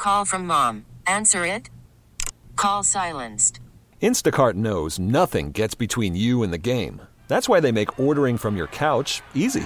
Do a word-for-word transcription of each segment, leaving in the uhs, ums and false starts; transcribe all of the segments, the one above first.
Call from mom. Answer it. Call silenced. Instacart knows nothing gets between you and the game. That's why they make ordering from your couch easy.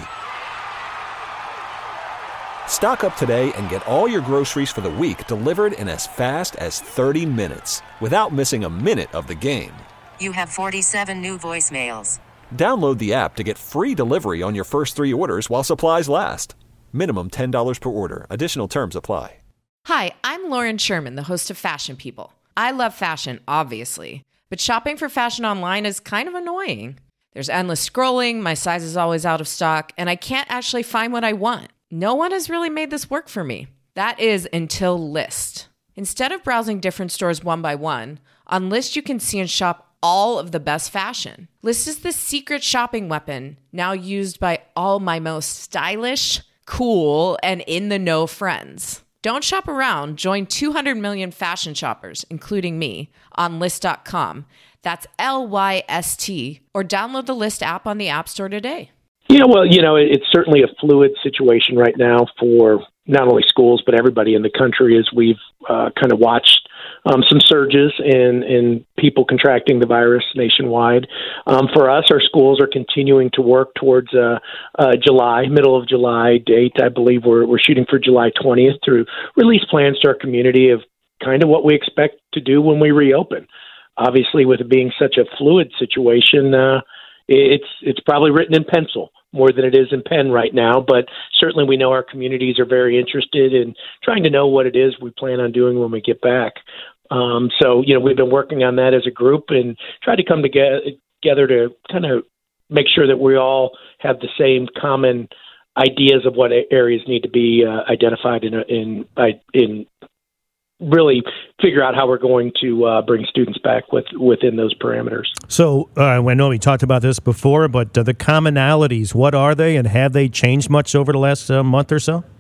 Stock up today and get all your groceries for the week delivered in as fast as thirty minutes without missing a minute of the game. You have forty-seven new voicemails. Download the app to get free delivery on your first three orders while supplies last. Minimum ten dollars per order. Additional terms apply. Hi, I'm Lauren Sherman, the host of Fashion People. I love fashion, obviously, but shopping for fashion online is kind of annoying. There's endless scrolling, my size is always out of stock, and I can't actually find what I want. No one has really made this work for me. That is until Lyst. Instead of browsing different stores one by one, on Lyst you can see and shop all of the best fashion. Lyst is the secret shopping weapon now used by all my most stylish, cool, and in-the-know friends. Don't shop around. Join two hundred million fashion shoppers, including me, on Lyst dot com. That's L Y S T, or download the Lyst app on the App Store today. Yeah, well, you know, it's certainly a fluid situation right now for not only schools, but everybody in the country as we've uh, kind of watched um, some surges in, in people contracting the virus nationwide. Um, for us, our schools are continuing to work towards uh, uh, July, middle of July date. I believe we're, we're shooting for July twentieth to release plans to our community of kind of what we expect to do when we reopen. Obviously, with it being such a fluid situation, uh, it's it's probably written in pencil more than it is in pen right now, but certainly we know our communities are very interested in trying to know what it is we plan on doing when we get back. Um, so, you know, we've been working on that as a group and try to come together, together to kind of make sure that we all have the same common ideas of what areas need to be uh, identified in, in, in really figure out how we're going to uh, bring students back with, within those parameters. So uh, I know we talked about this before, but uh, the commonalities, what are they, and have they changed much over the last uh, month or so?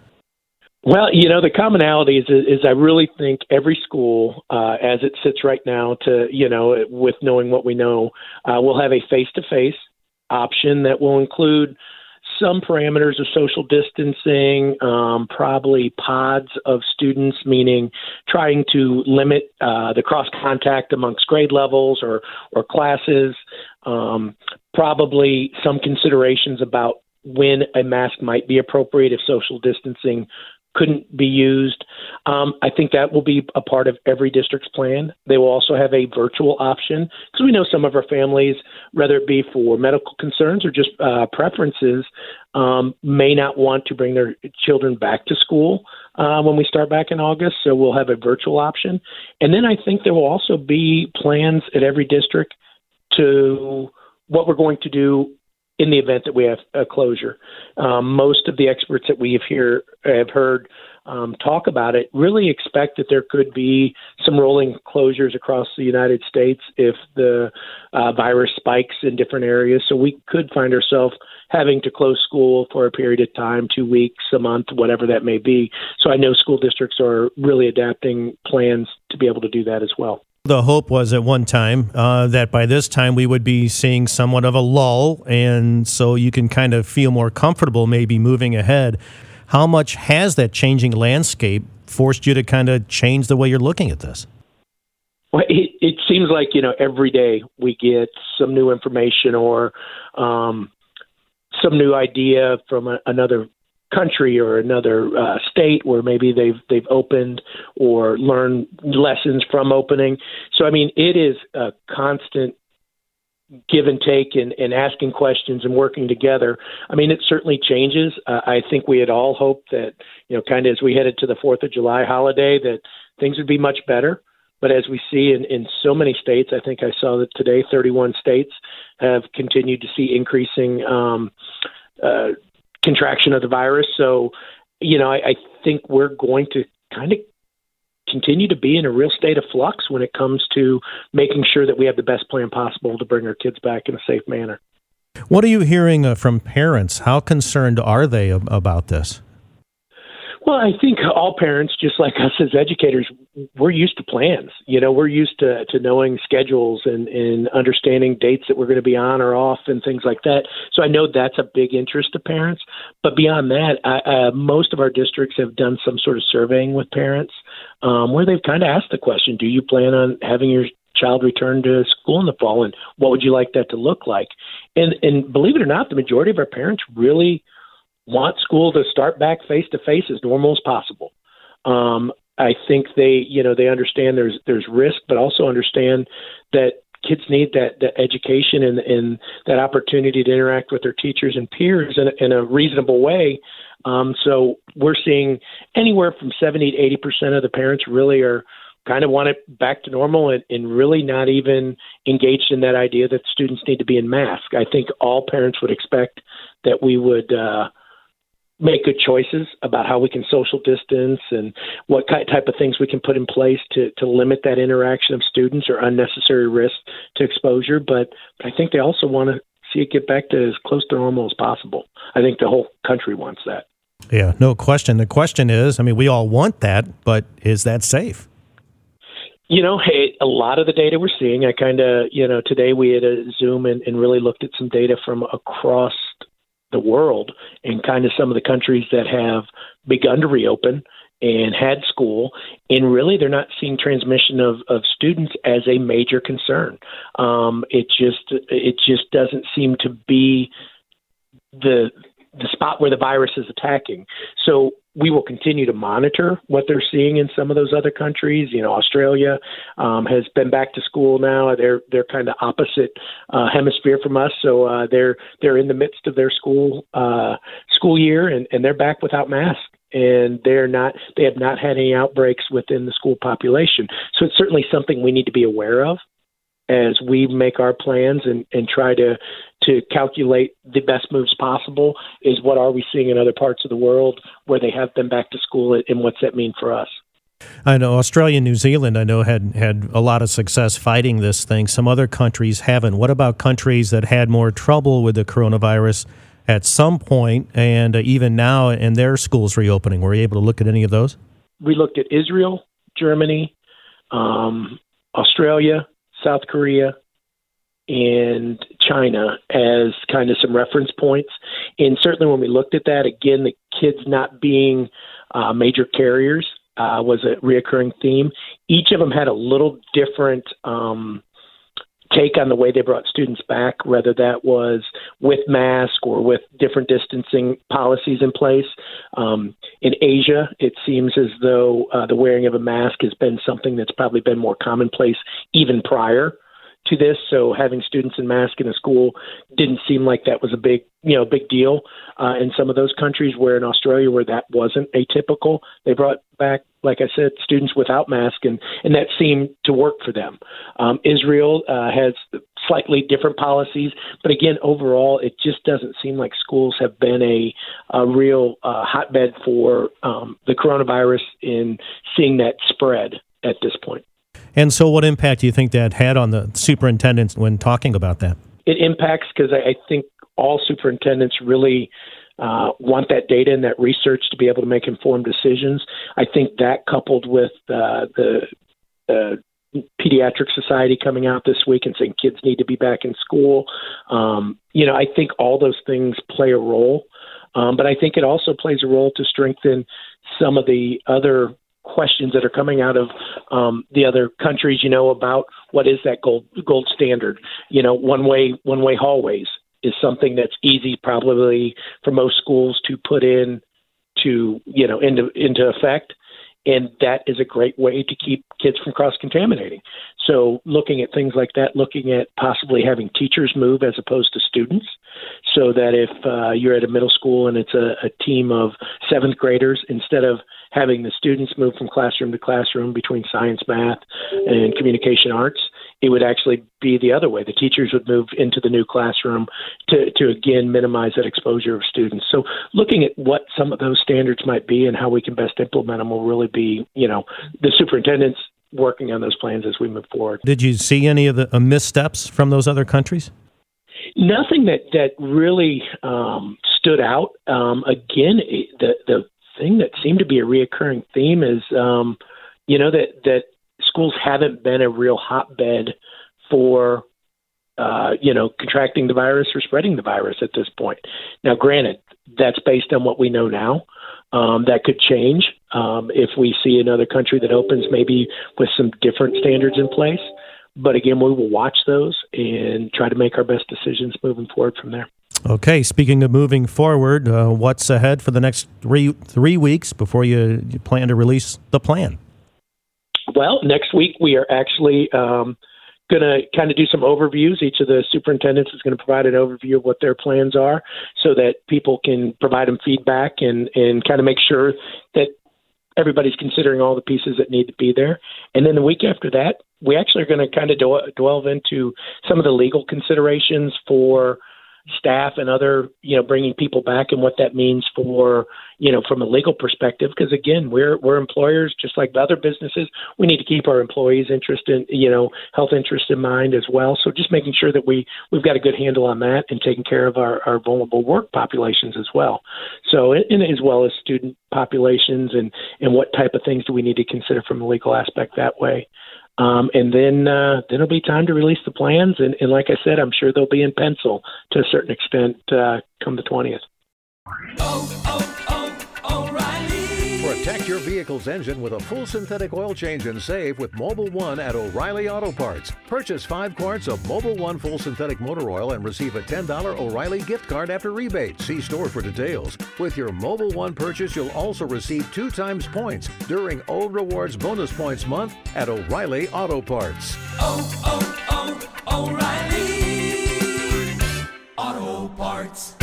Well, you know, the commonalities is, is I really think every school, uh, as it sits right now, to, you know, with knowing what we know, uh, will have a face-to-face option that will include some parameters of social distancing, um, probably pods of students, meaning trying to limit uh, the cross contact amongst grade levels or, or classes, um, probably some considerations about when a mask might be appropriate if social distancing couldn't be used. Um, I think that will be a part of every district's plan. They will also have a virtual option because we know some of our families, whether it be for medical concerns or just uh, preferences, um, may not want to bring their children back to school uh, when we start back in August. So we'll have a virtual option. And then I think there will also be plans at every district to what we're going to do in the event that we have a closure. Um, most of the experts that we have here have heard um, talk about it really expect that there could be some rolling closures across the United States if the uh, virus spikes in different areas. So we could find ourselves having to close school for a period of time, two weeks, a month, whatever that may be. So I know school districts are really adapting plans to be able to do that as well. The hope was at one time uh, that by this time we would be seeing somewhat of a lull, and so you can kind of feel more comfortable maybe moving ahead. How much has that changing landscape forced you to kind of change the way you're looking at this? Well, it, it seems like, you know, every day we get some new information or um, some new idea from a, another country or another uh, state where maybe they've they've opened or learned lessons from opening. So, I mean, it is a constant give and take and, and asking questions and working together. I mean, it certainly changes. Uh, I think we had all hoped that, you know, kind of as we headed to the fourth of July holiday, that things would be much better. But as we see in, in so many states, I think I saw that today, thirty-one states have continued to see increasing um, uh contraction of the virus. So, you know, I, I think we're going to kind of continue to be in a real state of flux when it comes to making sure that we have the best plan possible to bring our kids back in a safe manner. What are you hearing uh, from parents? How concerned are they ab- about this? Well, I think all parents, just like us as educators, we're used to plans. You know, we're used to, to knowing schedules and, and understanding dates that we're going to be on or off and things like that. So I know that's a big interest to parents. But beyond that, I, uh, most of our districts have done some sort of surveying with parents. um, where they've kind of asked the question, do you plan on having your child return to school in the fall, and what would you like that to look like? And, and believe it or not, the majority of our parents really want school to start back face-to-face as normal as possible. Um, I think they, you know, they understand there's there's risk, but also understand that kids need that, that education and, and that opportunity to interact with their teachers and peers in, in a reasonable way. Um, so we're seeing anywhere from seventy to eighty percent of the parents really are kind of want it back to normal and, and really not even engaged in that idea that students need to be in masks. I think all parents would expect that we would uh, make good choices about how we can social distance and what type of things we can put in place to, to limit that interaction of students or unnecessary risk to exposure. But I think they also want to see it get back to as close to normal as possible. I think the whole country wants that. Yeah, no question. The question is, I mean, we all want that, but is that safe? You know, hey, a lot of the data we're seeing, I kind of, you know, today we had a Zoom and, and really looked at some data from across the world and kind of some of the countries that have begun to reopen and had school, and really they're not seeing transmission of, of students as a major concern. Um, it just it just doesn't seem to be the the spot where the virus is attacking. So we will continue to monitor what they're seeing in some of those other countries. You know, Australia um, has been back to school now. They're they're kind of opposite uh, hemisphere from us, so uh, they're they're in the midst of their school uh, school year, and, and they're back without masks. And they're not they have not had any outbreaks within the school population. So it's certainly something we need to be aware of as we make our plans and, and try to to calculate the best moves possible. Is what are we seeing in other parts of the world where they have been back to school, and what's that mean for us? I know Australia and New Zealand, I know, had, had a lot of success fighting this thing. Some other countries haven't. What about countries that had more trouble with the coronavirus at some point, and uh, even now in their schools reopening? Were you able to look at any of those? We looked at Israel, Germany, um, Australia, South Korea, and China as kind of some reference points. And certainly when we looked at that, again, the kids not being uh, major carriers uh, was a reoccurring theme. Each of them had a little different um, take on the way they brought students back, whether that was with mask or with different distancing policies in place. Um, in Asia, it seems as though uh, the wearing of a mask has been something that's probably been more commonplace even prior to this. So having students in mask in a school didn't seem like that was a big, you know, big deal. Uh, in some of those countries, where in Australia, where that wasn't atypical, they brought back, like I said, students without mask, and, and that seemed to work for them. Um, Israel uh, has slightly different policies, but again, overall, it just doesn't seem like schools have been a, a real uh, hotbed for um, the coronavirus in seeing that spread at this point. And so what impact do you think that had on the superintendents when talking about that? It impacts because I, I think all superintendents really uh, want that data and that research to be able to make informed decisions. I think that, coupled with uh, the uh, Pediatric Society coming out this week and saying kids need to be back in school, um, you know, I think all those things play a role. Um, but I think it also plays a role to strengthen some of the other questions that are coming out of um, the other countries, you know, about what is that gold gold standard. You know, one way one way hallways is something that's easy probably for most schools to put in to, you know, into into effect. And that is a great way to keep kids from cross-contaminating. So looking at things like that, looking at possibly having teachers move as opposed to students, so that if uh, you're at a middle school and it's a, a team of seventh graders, instead of having the students move from classroom to classroom between science, math, and communication arts, it would actually be the other way. The teachers would move into the new classroom to, to again, minimize that exposure of students. So looking at what some of those standards might be and how we can best implement them will really be, you know, the superintendents working on those plans as we move forward. Did you see any of the uh, missteps from those other countries? Nothing that, that really um, stood out. Um, again, the, the thing that seemed to be a reoccurring theme is, um, you know, that, that schools haven't been a real hotbed for, uh, you know, contracting the virus or spreading the virus at this point. Now, granted, that's based on what we know now. Um, that could change um, if we see another country that opens, maybe with some different standards in place. But again, we will watch those and try to make our best decisions moving forward from there. Okay, speaking of moving forward, uh, what's ahead for the next three three weeks before you, you plan to release the plan? Well, next week we are actually um, going to kind of do some overviews. Each of the superintendents is going to provide an overview of what their plans are so that people can provide them feedback and, and kind of make sure that everybody's considering all the pieces that need to be there. And then the week after that, we actually are going to kind of delve into some of the legal considerations for staff and other, you know, bringing people back and what that means for, you know, from a legal perspective. Because again, we're we're employers just like other businesses. We need to keep our employees' interest in, you know, health interest in mind as well. So just making sure that we we've got a good handle on that and taking care of our, our vulnerable work populations as well. So and as well as student populations and and what type of things do we need to consider from a legal aspect that way. Um, and then uh, then it'll be time to release the plans. And, and like I said, I'm sure they'll be in pencil to a certain extent uh, come the twentieth. Oh, oh, oh, O'Reilly. Protect your vehicle's engine with a full synthetic oil change and save with Mobil one at O'Reilly Auto Parts. Purchase five quarts of Mobil one full synthetic motor oil and receive a ten dollars O'Reilly gift card after rebate. See store for details. With your Mobil one purchase, you'll also receive two times points during O Rewards Bonus Points Month at O'Reilly Auto Parts. Oh, oh, oh, O'Reilly Auto Parts.